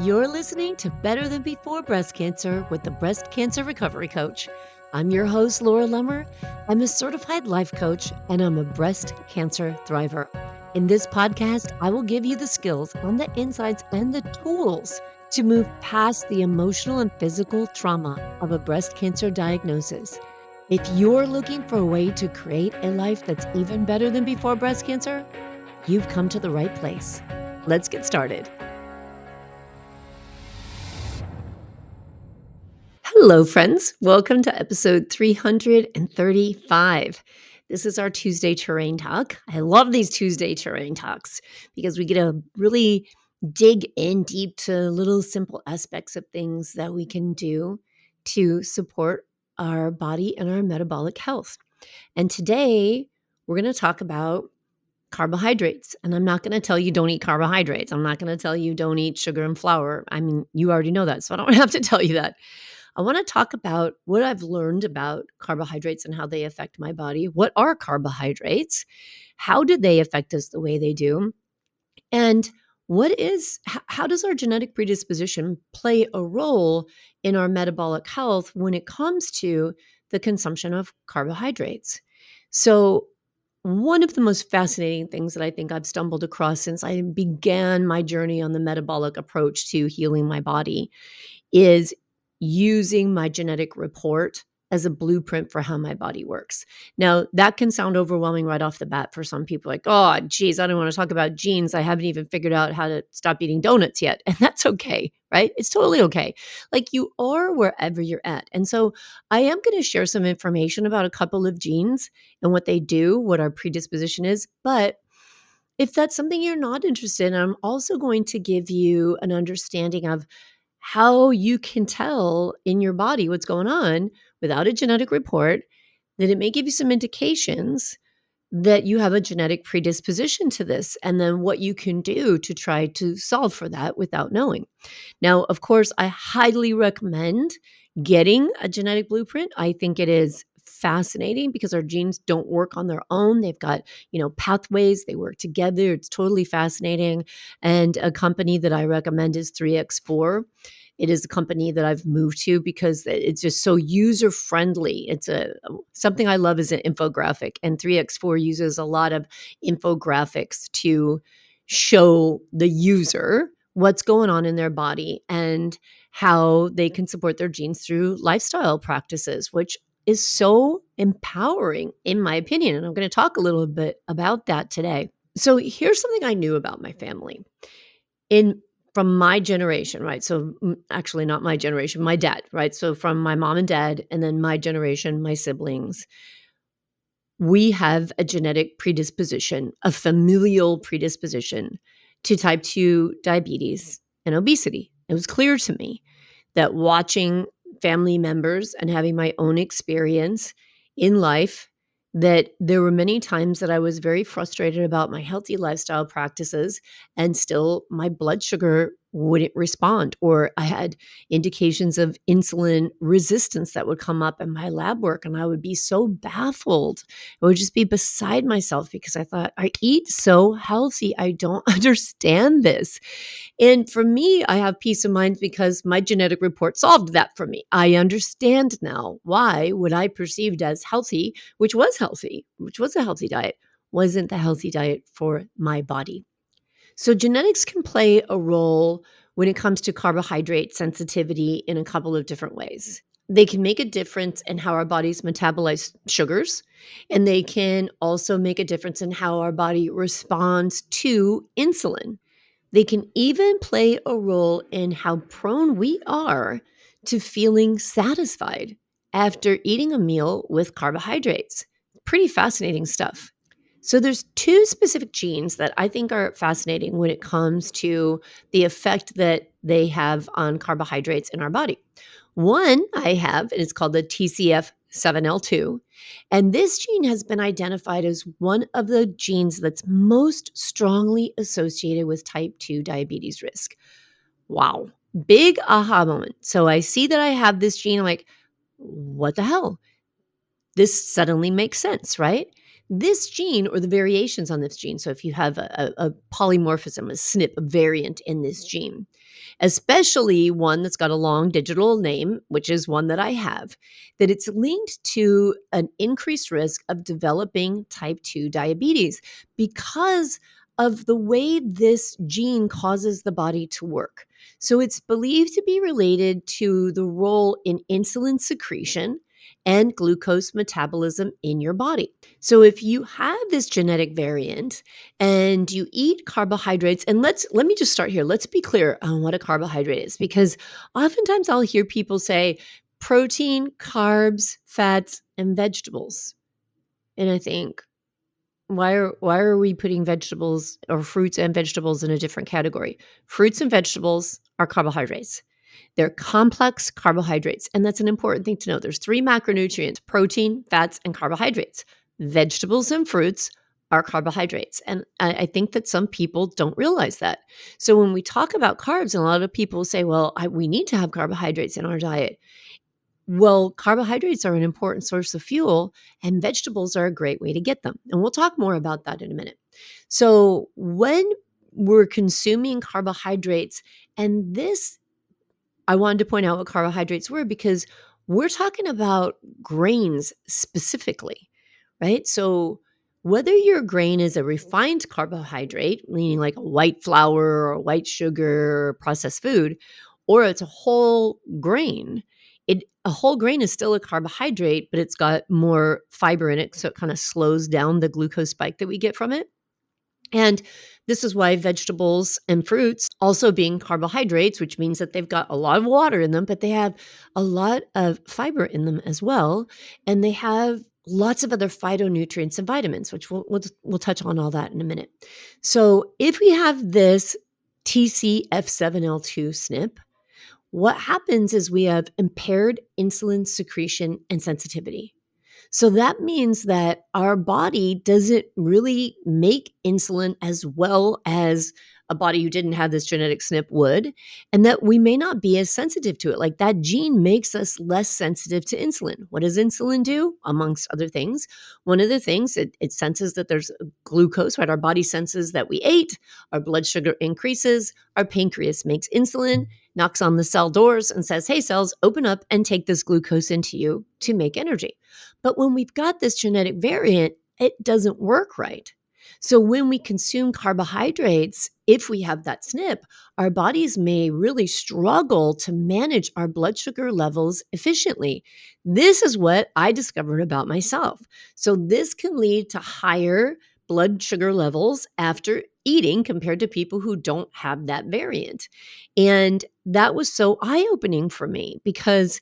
You're listening to Better Than Before Breast Cancer with the Breast Cancer Recovery Coach. I'm your host, Laura Lummer. I'm a certified life coach, and I'm a breast cancer thriver. In this podcast, I will give you the skills on the insights and the tools to move past the emotional and physical trauma of a breast cancer diagnosis. If you're looking for a way to create a life that's even better than before breast cancer, you've come to the right place. Let's get started. Hello, friends. Welcome to episode 335. This is our Tuesday Terrain Talk. I love these Tuesday Terrain Talks because we get to really dig in deep to little simple aspects of things that we can do to support our body and our metabolic health. And today we're going to talk about carbohydrates. And I'm not going to tell you don't eat carbohydrates. I'm not going to tell you don't eat sugar and flour. I mean, you already know that, so I don't have to tell you that. I want to talk about what I've learned about carbohydrates and how they affect my body. What are carbohydrates? How do they affect us the way they do? And how does our genetic predisposition play a role in our metabolic health when it comes to the consumption of carbohydrates? So, one of the most fascinating things that I think I've stumbled across since I began my journey on the metabolic approach to healing my body is using my genetic report as a blueprint for how my body works. Now, that can sound overwhelming right off the bat for some people, like, oh, geez, I don't want to talk about genes. I haven't even figured out how to stop eating donuts yet. And that's okay, right? It's totally okay. Like, you are wherever you're at. And so I am going to share some information about a couple of genes and what they do, what our predisposition is. But if that's something you're not interested in, I'm also going to give you an understanding of how you can tell in your body what's going on without a genetic report, that it may give you some indications that you have a genetic predisposition to this, and then what you can do to try to solve for that without knowing. Now, of course, I highly recommend getting a genetic blueprint. I think it is fascinating because our genes don't work on their own. They've got, pathways, they work together. It's totally fascinating. And a company that I recommend is 3X4. It is a company that I've moved to because it's just so user friendly. It's something I love is an infographic, and 3X4 uses a lot of infographics to show the user what's going on in their body and how they can support their genes through lifestyle practices, which is so empowering in my opinion. And I'm going to talk a little bit about that today. So here's something I knew about my family. From my generation, right? So actually not my generation, my dad, right? So from my mom and dad, and then my generation, my siblings, we have a genetic predisposition, a familial predisposition to type 2 diabetes and obesity. It was clear to me that watching family members and having my own experience in life, that there were many times that I was very frustrated about my healthy lifestyle practices, and still my blood sugar wouldn't respond, or I had indications of insulin resistance that would come up in my lab work, and I would be so baffled. I would just be beside myself because I thought, I eat so healthy. I don't understand this. And for me, I have peace of mind because my genetic report solved that for me. I understand now why what I perceived as healthy, which was a healthy diet, wasn't the healthy diet for my body. So genetics can play a role when it comes to carbohydrate sensitivity in a couple of different ways. They can make a difference in how our bodies metabolize sugars, and they can also make a difference in how our body responds to insulin. They can even play a role in how prone we are to feeling satisfied after eating a meal with carbohydrates. Pretty fascinating stuff. So there's 2 specific genes that I think are fascinating when it comes to the effect that they have on carbohydrates in our body. One I have, and it's called the TCF7L2. And this gene has been identified as one of the genes that's most strongly associated with type 2 diabetes risk. Wow. Big aha moment. So I see that I have this gene. I'm like, what the hell? This suddenly makes sense, right? this gene or the variations on this gene, so if you have a polymorphism, a SNP, a variant in this gene, especially one that's got a long digital name, which is one that I have, that it's linked to an increased risk of developing type 2 diabetes because of the way this gene causes the body to work. So it's believed to be related to the role in insulin secretion and glucose metabolism in your body. So if you have this genetic variant and you eat carbohydrates, and let me just start here. Let's be clear on what a carbohydrate is, because oftentimes I'll hear people say protein, carbs, fats, and vegetables. And I think, why are we putting vegetables or fruits and vegetables in a different category? Fruits and vegetables are carbohydrates. They're complex carbohydrates, and that's an important thing to know. There's 3 macronutrients: protein, fats, and carbohydrates. Vegetables and fruits are carbohydrates, and I think that some people don't realize that. So when we talk about carbs, and a lot of people say, well, we need to have carbohydrates in our diet. Well, carbohydrates are an important source of fuel, and vegetables are a great way to get them. And we'll talk more about that in a minute. So when we're consuming carbohydrates, and this, I wanted to point out what carbohydrates were because we're talking about grains specifically, right? So whether your grain is a refined carbohydrate, meaning like a white flour or white sugar or processed food, or it's a whole grain, a whole grain is still a carbohydrate, but it's got more fiber in it, so it kind of slows down the glucose spike that we get from it. And this is why vegetables and fruits also being carbohydrates, which means that they've got a lot of water in them, but they have a lot of fiber in them as well. And they have lots of other phytonutrients and vitamins, which we'll touch on all that in a minute. So if we have this TCF7L2 SNP, what happens is we have impaired insulin secretion and sensitivity. So that means that our body doesn't really make insulin as well as a body who didn't have this genetic SNP would, and that we may not be as sensitive to it. Like that gene makes us less sensitive to insulin. What does insulin do? Amongst other things, one of the things, it senses that there's glucose, right? Our body senses that we ate, our blood sugar increases, our pancreas makes insulin, knocks on the cell doors and says, hey, cells, open up and take this glucose into you to make energy. But when we've got this genetic variant, it doesn't work right. So when we consume carbohydrates, if we have that SNP, our bodies may really struggle to manage our blood sugar levels efficiently. This is what I discovered about myself. So this can lead to higher blood sugar levels after eating compared to people who don't have that variant. And that was so eye-opening for me because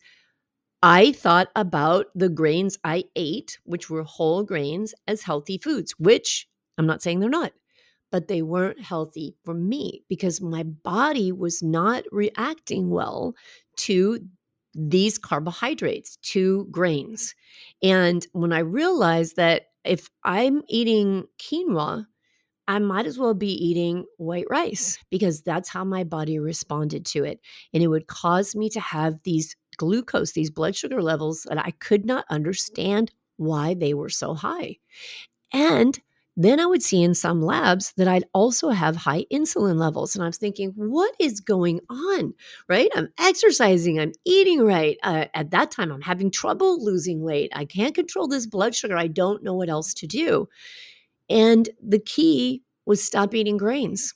I thought about the grains I ate, which were whole grains, as healthy foods, which I'm not saying they're not, but they weren't healthy for me because my body was not reacting well to these carbohydrates, to grains. And when I realized that if I'm eating quinoa, I might as well be eating white rice because that's how my body responded to it. And it would cause me to have these glucose, these blood sugar levels that I could not understand why they were so high. And then I would see in some labs that I'd also have high insulin levels. And I was thinking, what is going on, right? I'm exercising, I'm eating right. At that time, I'm having trouble losing weight. I can't control this blood sugar. I don't know what else to do. And the key was stop eating grains.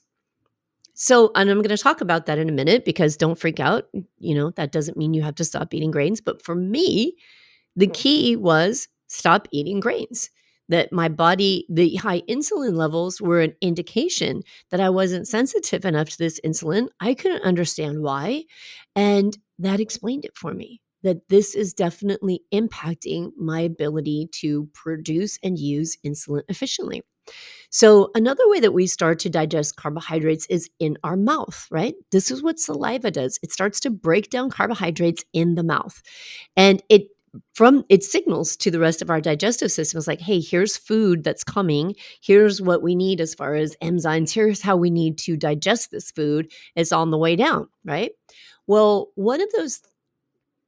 So, and I'm going to talk about that in a minute because don't freak out. That doesn't mean you have to stop eating grains. But for me, the key was stop eating grains. That my body, the high insulin levels were an indication that I wasn't sensitive enough to this insulin. I couldn't understand why. And that explained it for me. That this is definitely impacting my ability to produce and use insulin efficiently. So another way that we start to digest carbohydrates is in our mouth, right? This is what saliva does. It starts to break down carbohydrates in the mouth. And it signals to the rest of our digestive system. It's like, hey, here's food that's coming. Here's what we need as far as enzymes. Here's how we need to digest this food. It's on the way down, right? Well, one of those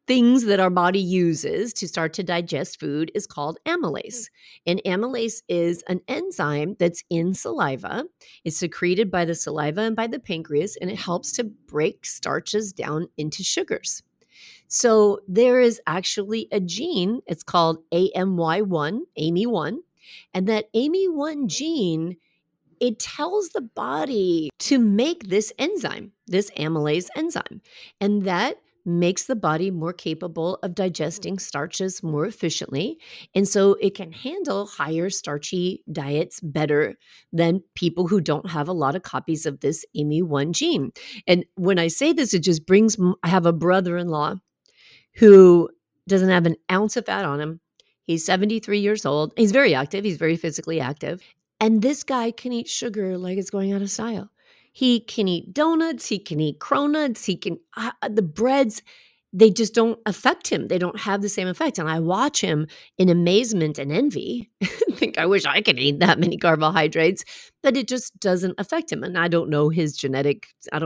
things that our body uses to start to digest food is called amylase. And amylase is an enzyme that's in saliva. It's secreted by the saliva and by the pancreas, and it helps to break starches down into sugars. So there is actually a gene, it's called AMY1, AMY1, and that AMY1 gene, it tells the body to make this enzyme, this amylase enzyme, and that makes the body more capable of digesting starches more efficiently. And so it can handle higher starchy diets better than people who don't have a lot of copies of this AMY1 gene. And when I say this, it just brings, I have a brother-in-law who doesn't have an ounce of fat on him. He's 73 years old. He's very active. He's very physically active. And this guy can eat sugar like it's going out of style. He can eat donuts. He can eat cronuts. He can, the breads, they just don't affect him. They don't have the same effect. And I watch him in amazement and envy. Think, I wish I could eat that many carbohydrates, but it just doesn't affect him. And I don't know his genetic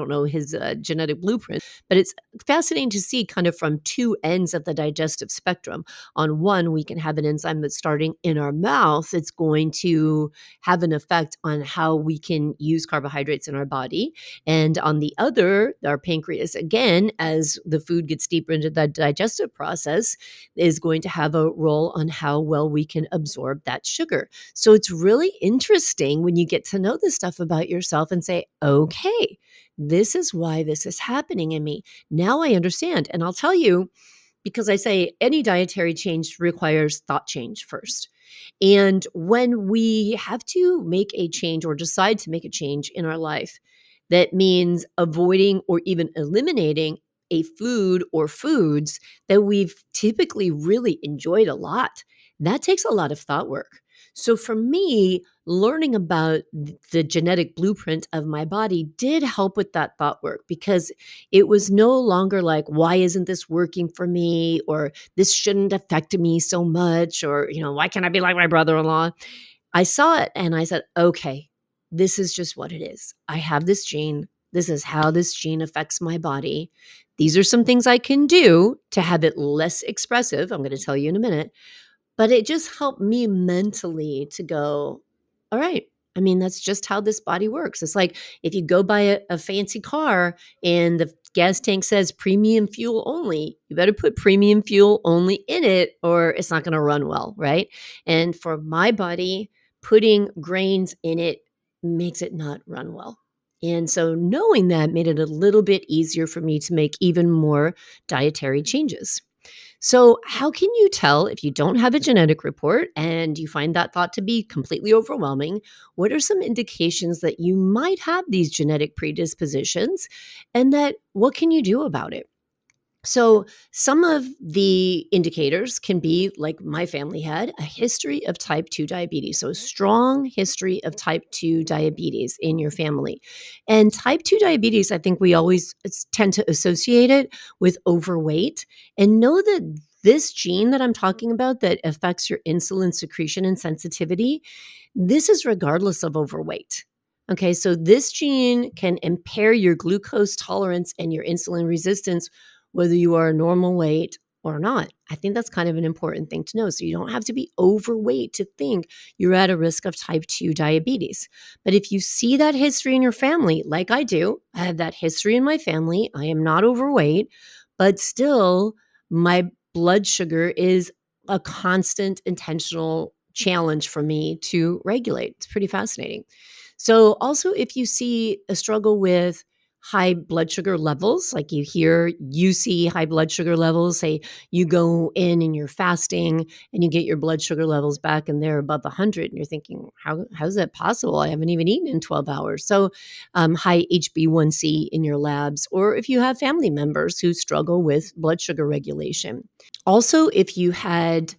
blueprint, but it's fascinating to see kind of from two ends of the digestive spectrum. On one, we can have an enzyme that's starting in our mouth. It's going to have an effect on how we can use carbohydrates in our body. And on the other, our pancreas, again, as the food gets deeper into the digestive process, is going to have a role on how well we can absorb that sugar. So it's really interesting when you get to know this stuff about yourself and say, okay, this is why this is happening in me. Now I understand. And I'll tell you, because I say any dietary change requires thought change first. And when we have to make a change or decide to make a change in our life, that means avoiding or even eliminating a food or foods that we've typically really enjoyed a lot. That takes a lot of thought work. So for me, learning about the genetic blueprint of my body did help with that thought work, because it was no longer like, why isn't this working for me? Or this shouldn't affect me so much, or, why can't I be like my brother-in-law? I saw it and I said, okay, this is just what it is. I have this gene. This is how this gene affects my body. These are some things I can do to have it less expressive. I'm going to tell you in a minute. But it just helped me mentally to go, all right, that's just how this body works. It's like if you go buy a fancy car and the gas tank says premium fuel only, you better put premium fuel only in it or it's not going to run well, right? And for my body, putting grains in it makes it not run well. And so knowing that made it a little bit easier for me to make even more dietary changes. So how can you tell if you don't have a genetic report and you find that thought to be completely overwhelming? What are some indications that you might have these genetic predispositions, and that what can you do about it? So some of the indicators can be like my family had a history of type 2 diabetes. So a strong history of type 2 diabetes in your family. And type 2 diabetes, I think we always tend to associate it with overweight, and know that this gene that I'm talking about that affects your insulin secretion and sensitivity, this is regardless of overweight. Okay, so this gene can impair your glucose tolerance and your insulin resistance whether you are normal weight or not. I think that's kind of an important thing to know. So you don't have to be overweight to think you're at a risk of type 2 diabetes. But if you see that history in your family, like I do, I have that history in my family. I am not overweight, but still my blood sugar is a constant intentional challenge for me to regulate. It's pretty fascinating. So also, if you see a struggle with high blood sugar levels, like you see high blood sugar levels, say you go in and you're fasting and you get your blood sugar levels back and they're above 100, and you're thinking, how is that possible? I haven't even eaten in 12 hours. So high HbA1c in your labs, or if you have family members who struggle with blood sugar regulation. Also, if you've had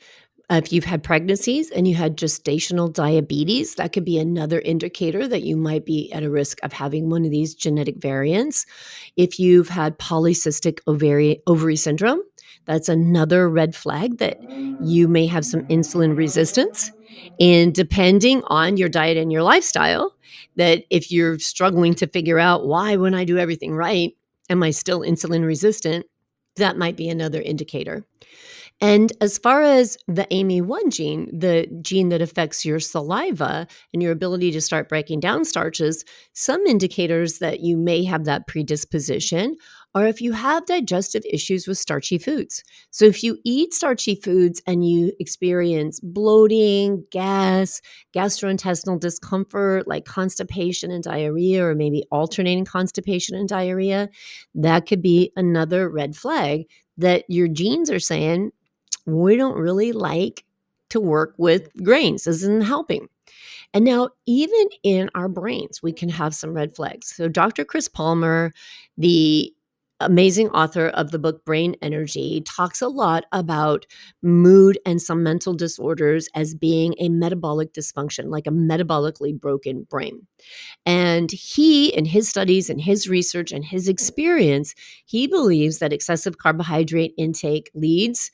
pregnancies and you had gestational diabetes, that could be another indicator that you might be at a risk of having one of these genetic variants. If you've had polycystic ovary syndrome, that's another red flag that you may have some insulin resistance. And depending on your diet and your lifestyle, that if you're struggling to figure out why, when I do everything right, am I still insulin resistant? That might be another indicator. And as far as the AMY1 gene, the gene that affects your saliva and your ability to start breaking down starches, some indicators that you may have that predisposition are if you have digestive issues with starchy foods. So if you eat starchy foods and you experience bloating, gas, gastrointestinal discomfort like constipation and diarrhea, or maybe alternating constipation and diarrhea, that could be another red flag that your genes are saying, we don't really like to work with grains. This isn't helping. And now, even in our brains, we can have some red flags. So, Dr. Chris Palmer, the amazing author of the book Brain Energy, talks a lot about mood and some mental disorders as being a metabolic dysfunction, like a metabolically broken brain. And he, in his studies and his research and his experience, he believes that excessive carbohydrate intake leads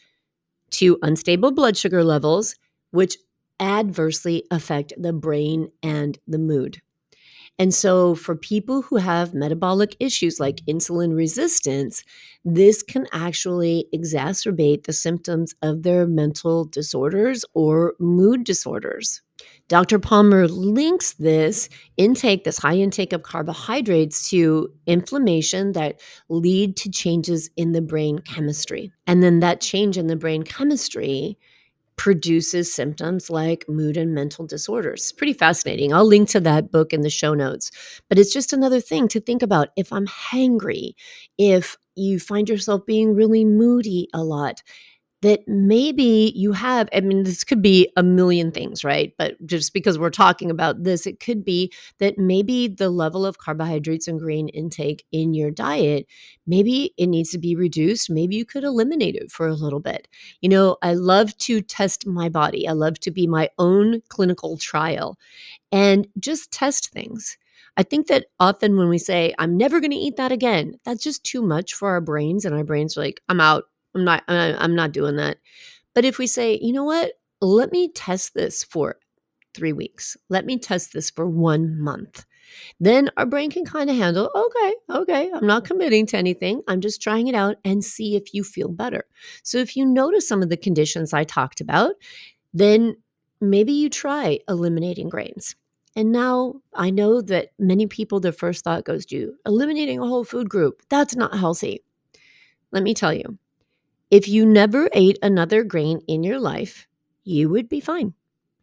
to unstable blood sugar levels, which adversely affect the brain and the mood. And so, for people who have metabolic issues like insulin resistance, this can actually exacerbate the symptoms of their mental disorders or mood disorders. Dr. Palmer links this high intake of carbohydrates, to inflammation that lead to changes in the brain chemistry. And then that change in the brain chemistry produces symptoms like mood and mental disorders. It's pretty fascinating. I'll link to that book in the show notes. But it's just another thing to think about. If I'm hangry, if you find yourself being really moody a lot, that maybe you have, I mean, this could be a million things, right? But just because we're talking about this, it could be that maybe the level of carbohydrates and grain intake in your diet, maybe it needs to be reduced. Maybe you could eliminate it for a little bit. You know, I love to test my body. I love to be my own clinical trial and just test things. I think that often when we say, I'm never going to eat that again, that's just too much for our brains. And our brains are like, I'm out. I'm not doing that. But if we say, you know what, let me test this for 3 weeks. Let me test this for 1 month. Then our brain can kind of handle, okay, I'm not committing to anything. I'm just trying it out and see if you feel better. So if you notice some of the conditions I talked about, then maybe you try eliminating grains. And now I know that many people, their first thought goes to eliminating a whole food group. That's not healthy. Let me tell you, if you never ate another grain in your life, you would be fine.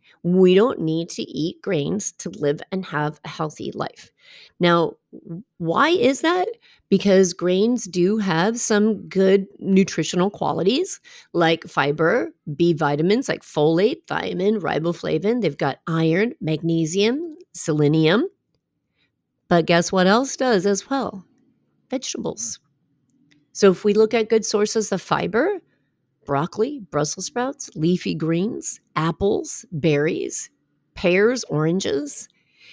We don't need to eat grains to live and have a healthy life. Now, why is that? Because grains do have some good nutritional qualities like fiber, B vitamins like folate, thiamine, riboflavin. They've got iron, magnesium, selenium. But guess what else does as well? Vegetables. So if we look at good sources of fiber, broccoli, Brussels sprouts, leafy greens, apples, berries, pears, oranges.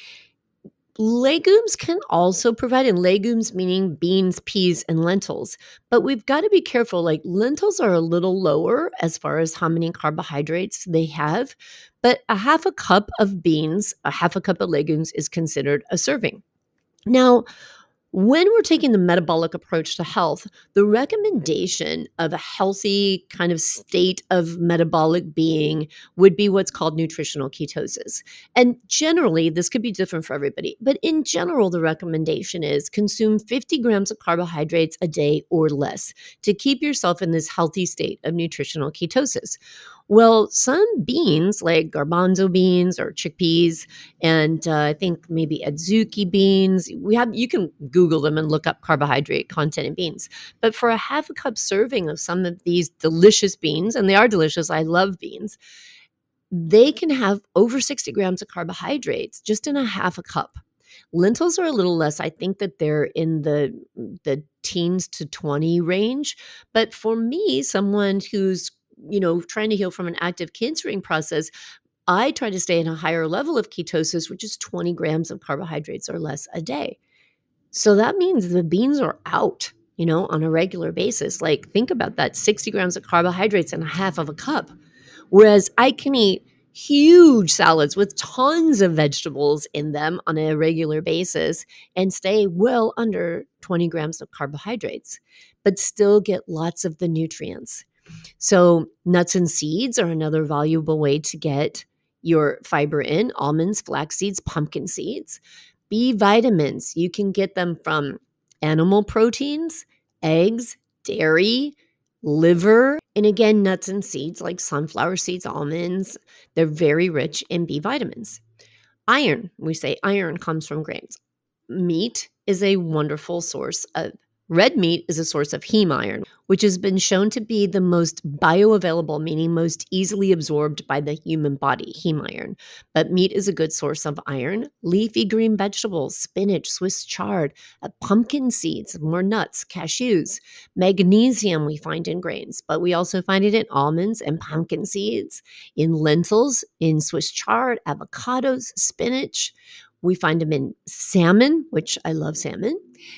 Legumes can also provide, and legumes meaning beans, peas, and lentils. But we've got to be careful. Like lentils are a little lower as far as how many carbohydrates they have, but a half a cup of beans, a half a cup of legumes is considered a serving. Now, when we're taking the metabolic approach to health, the recommendation of a healthy kind of state of metabolic being would be what's called nutritional ketosis. And generally, this could be different for everybody, but in general, the recommendation is consume 50 grams of carbohydrates a day or less to keep yourself in this healthy state of nutritional ketosis. Well, some beans like garbanzo beans or chickpeas, and I think maybe adzuki beans, you can Google them and look up carbohydrate content in beans. But for a half a cup serving of some of these delicious beans, and they are delicious, I love beans, they can have over 60 grams of carbohydrates just in a half a cup. Lentils are a little less. I think that they're in the teens to 20 range. But for me, someone who's trying to heal from an active cancering process, I try to stay at a higher level of ketosis, which is 20 grams of carbohydrates or less a day. So that means the beans are out, on a regular basis. Like think about that, 60 grams of carbohydrates and a half of a cup. Whereas I can eat huge salads with tons of vegetables in them on a regular basis and stay well under 20 grams of carbohydrates, but still get lots of the nutrients. So, nuts and seeds are another valuable way to get your fiber in: almonds, flax seeds, pumpkin seeds. B vitamins, you can get them from animal proteins, eggs, dairy, liver, and again, nuts and seeds like sunflower seeds, almonds. They're very rich in B vitamins. Iron, we say iron comes from grains. Meat is a wonderful source of Red meat is a source of heme iron, which has been shown to be the most bioavailable, meaning most easily absorbed by the human body, heme iron. But meat is a good source of iron. Leafy green vegetables, spinach, Swiss chard, pumpkin seeds, more nuts, cashews. Magnesium we find in grains, but we also find it in almonds and pumpkin seeds, in lentils, in Swiss chard, avocados, spinach. We find them in salmon, which I love salmon.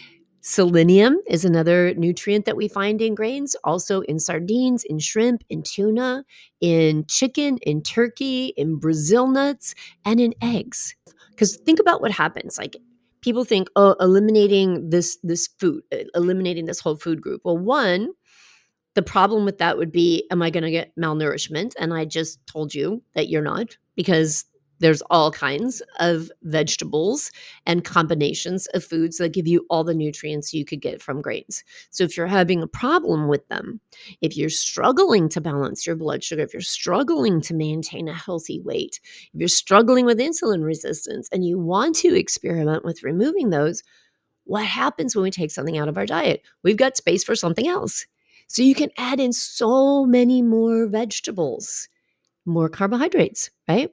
Selenium is another nutrient that we find in grains, also in sardines, in shrimp, in tuna, in chicken, in turkey, in Brazil nuts, and in eggs. Because think about what happens. Like, people think, oh, eliminating this food, eliminating this whole food group. Well, one, the problem with that would be, am I going to get malnourishment? And I just told you that you're not, because there's all kinds of vegetables and combinations of foods that give you all the nutrients you could get from grains. So if you're having a problem with them, if you're struggling to balance your blood sugar, if you're struggling to maintain a healthy weight, if you're struggling with insulin resistance and you want to experiment with removing those, what happens when we take something out of our diet? We've got space for something else. So you can add in so many more vegetables, more carbohydrates, right?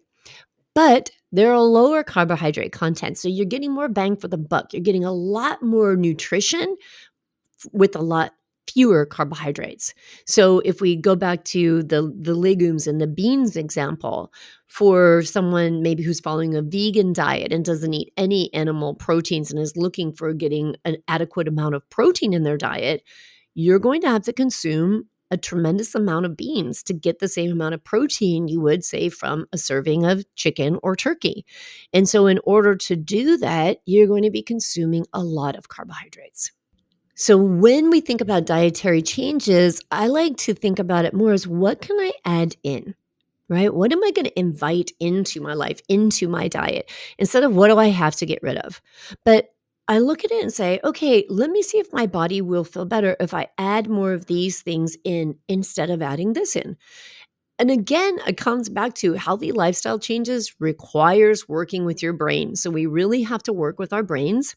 But they're a lower carbohydrate content. So you're getting more bang for the buck. You're getting a lot more nutrition with a lot fewer carbohydrates. So if we go back to the legumes and the beans example, for someone maybe who's following a vegan diet and doesn't eat any animal proteins and is looking for getting an adequate amount of protein in their diet, you're going to have to consume a tremendous amount of beans to get the same amount of protein you would, say, from a serving of chicken or turkey. And so in order to do that, you're going to be consuming a lot of carbohydrates. So when we think about dietary changes, I like to think about it more as, what can I add in? Right? What am I going to invite into my life, into my diet, instead of what do I have to get rid of? But I look at it and say, okay, let me see if my body will feel better if I add more of these things in instead of adding this in. And again, it comes back to healthy lifestyle changes requires working with your brain. So we really have to work with our brains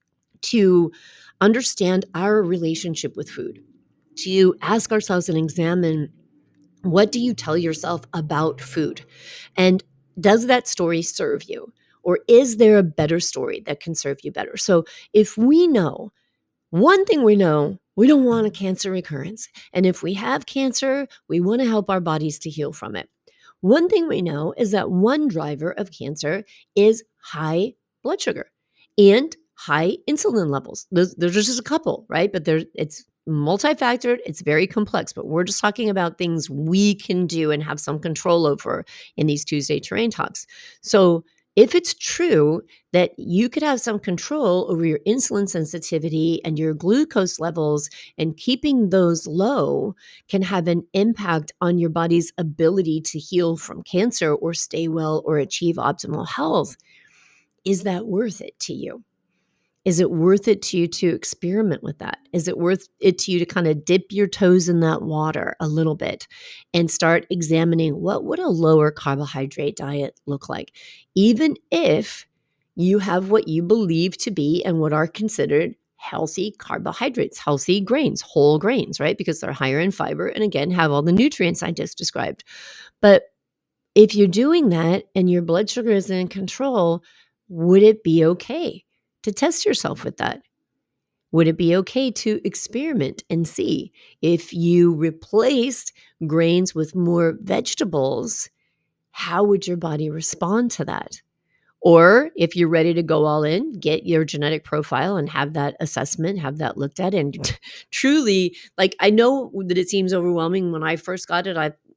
to understand our relationship with food, to ask ourselves and examine, what do you tell yourself about food? And does that story serve you? Or is there a better story that can serve you better? So if we know, one thing we know, we don't want a cancer recurrence. And if we have cancer, we want to help our bodies to heal from it. One thing we know is that one driver of cancer is high blood sugar and high insulin levels. There's just a couple, right? But it's multifactored, it's very complex, but we're just talking about things we can do and have some control over in these Tuesday Terrain Talks. So if it's true that you could have some control over your insulin sensitivity and your glucose levels, and keeping those low can have an impact on your body's ability to heal from cancer or stay well or achieve optimal health, is that worth it to you? Is it worth it to you to experiment with that? Is it worth it to you to kind of dip your toes in that water a little bit and start examining, what would a lower carbohydrate diet look like? Even if you have what you believe to be and what are considered healthy carbohydrates, healthy grains, whole grains, right? Because they're higher in fiber and again, have all the nutrients I just described. But if you're doing that and your blood sugar is in control, would it be okay to test yourself with that? Would it be okay to experiment and see if you replaced grains with more vegetables, how would your body respond to that? Or if you're ready to go all in, get your genetic profile and have that assessment, have that looked at. And truly, like, I know that it seems overwhelming. When I first got it, I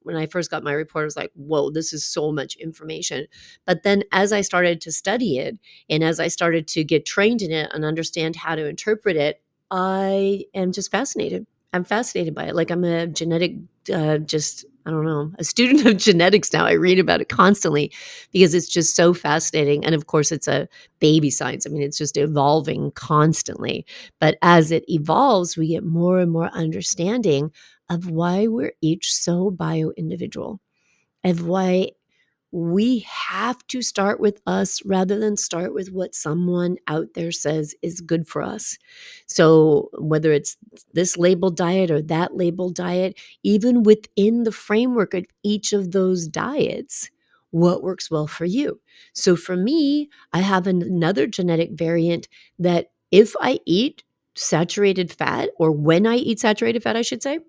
when I first got my report, I was like, whoa, this is so much information. But then as I started to study it and as I started to get trained in it and understand how to interpret it, I am just fascinated. I'm fascinated by it. Like I'm a genetic, I don't know, a student of genetics now. I read about it constantly because it's just so fascinating. And of course, it's a baby science. I mean, it's just evolving constantly. But as it evolves, we get more and more understanding of why we're each so bio individual, of why we have to start with us rather than start with what someone out there says is good for us. So, whether it's this labeled diet or that labeled diet, even within the framework of each of those diets, what works well for you? So, for me, I have another genetic variant that if I eat saturated fat, or when I eat saturated fat, I should say,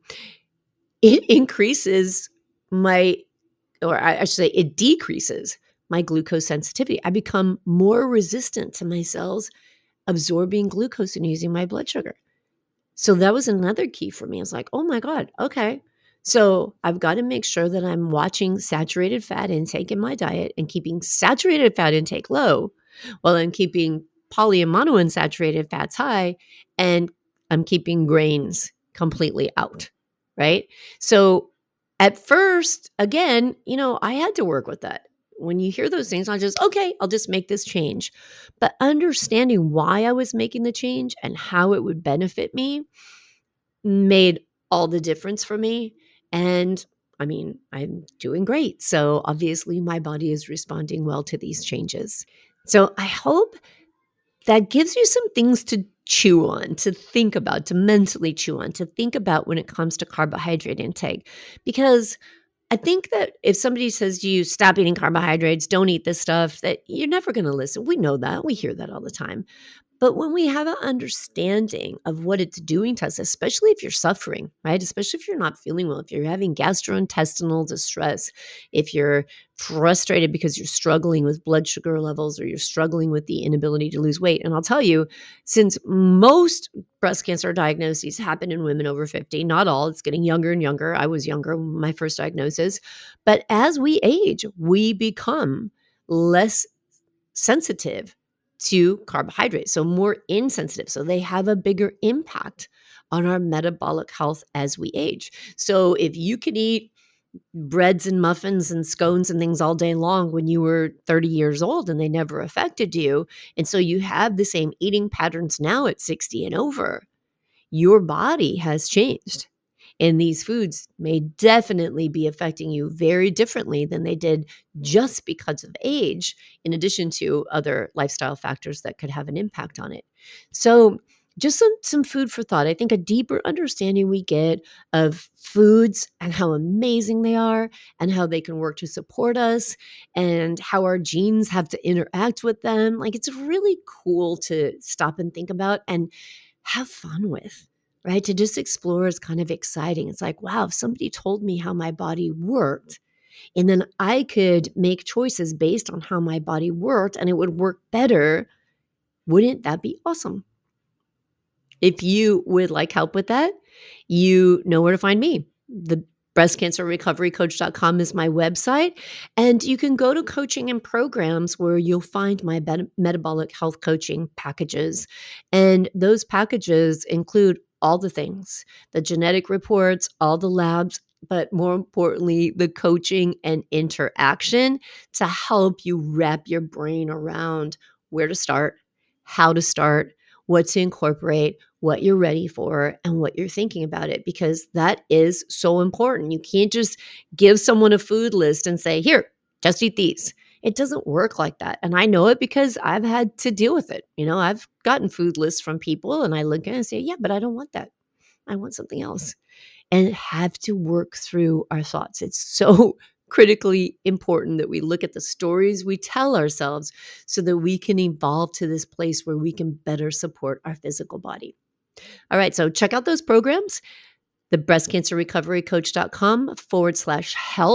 it increases my or I should say it decreases my glucose sensitivity. I become more resistant to my cells absorbing glucose and using my blood sugar. So that was another key for me. I was like, oh my God, okay. So I've got to make sure that I'm watching saturated fat intake in my diet and keeping saturated fat intake low while I'm keeping poly and monounsaturated fats high, and I'm keeping grains completely out, right? So at first, again, I had to work with that. When you hear those things, I'll just make this change. But understanding why I was making the change and how it would benefit me made all the difference for me. And I mean, I'm doing great. So obviously, my body is responding well to these changes. So I hope that gives you some things to chew on, to think about, to mentally chew on, to think about when it comes to carbohydrate intake. Because I think that if somebody says to you, stop eating carbohydrates, don't eat this stuff, that you're never going to listen. We know that. We hear that all the time. But when we have an understanding of what it's doing to us, especially if you're suffering, right? Especially if you're not feeling well, if you're having gastrointestinal distress, if you're frustrated because you're struggling with blood sugar levels or you're struggling with the inability to lose weight. And I'll tell you, since most breast cancer diagnoses happen in women over 50, not all, it's getting younger and younger. I was younger when my first diagnosis. But as we age, we become less sensitive to carbohydrates, so more insensitive. So they have a bigger impact on our metabolic health as we age. So if you can eat breads and muffins and scones and things all day long when you were 30 years old and they never affected you, and so you have the same eating patterns now at 60 and over, your body has changed. And these foods may definitely be affecting you very differently than they did just because of age, in addition to other lifestyle factors that could have an impact on it. So, just some food for thought. I think a deeper understanding we get of foods and how amazing they are and how they can work to support us and how our genes have to interact with them. Like, it's really cool to stop and think about and have fun with, right? To just explore is kind of exciting. It's like, wow, if somebody told me how my body worked, and then I could make choices based on how my body worked and it would work better, wouldn't that be awesome? If you would like help with that, you know where to find me. The breastcancerrecoverycoach.com is my website. And you can go to coaching and programs where you'll find my metabolic health coaching packages. And those packages include all the things, the genetic reports, all the labs, but more importantly, the coaching and interaction to help you wrap your brain around where to start, how to start, what to incorporate, what you're ready for, and what you're thinking about it, because that is so important. You can't just give someone a food list and say, here, just eat these. It doesn't work like that. And I know it because I've had to deal with it. I've gotten food lists from people and I look at it and say, yeah, but I don't want that. I want something else. And have to work through our thoughts. It's so critically important that we look at the stories we tell ourselves so that we can evolve to this place where we can better support our physical body. All right, so check out those programs, the breastcancerrecoverycoach.com/health.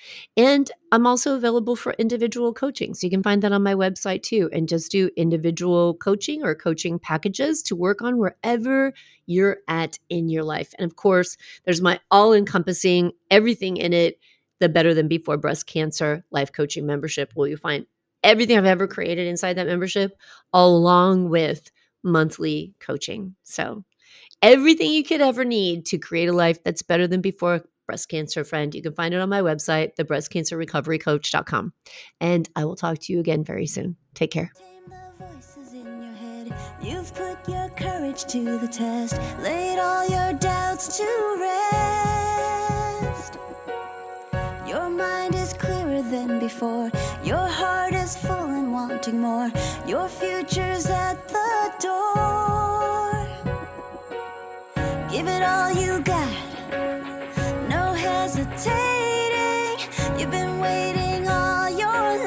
And I'm also available for individual coaching. So you can find that on my website too, and just do individual coaching or coaching packages to work on wherever you're at in your life. And of course, there's my all encompassing, everything in it, the Better Than Before Breast Cancer Life Coaching membership, where you find everything I've ever created inside that membership, along with monthly coaching. So everything you could ever need to create a life that's better than before breast cancer, friend. You can find it on my website, thebreastcancerrecoverycoach.com. And I will talk to you again very soon. Take care. Tame the voices in your head. You've put your courage to the test, laid all your doubts to rest. Your mind is clearer than before. Your heart is full and wanting more. Your future's at the door. Give it all you got. No hesitating. You've been waiting all your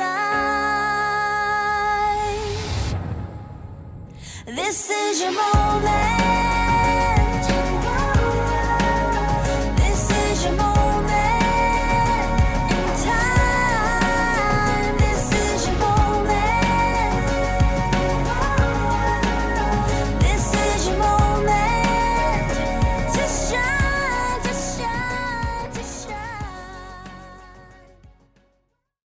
life. This is your moment.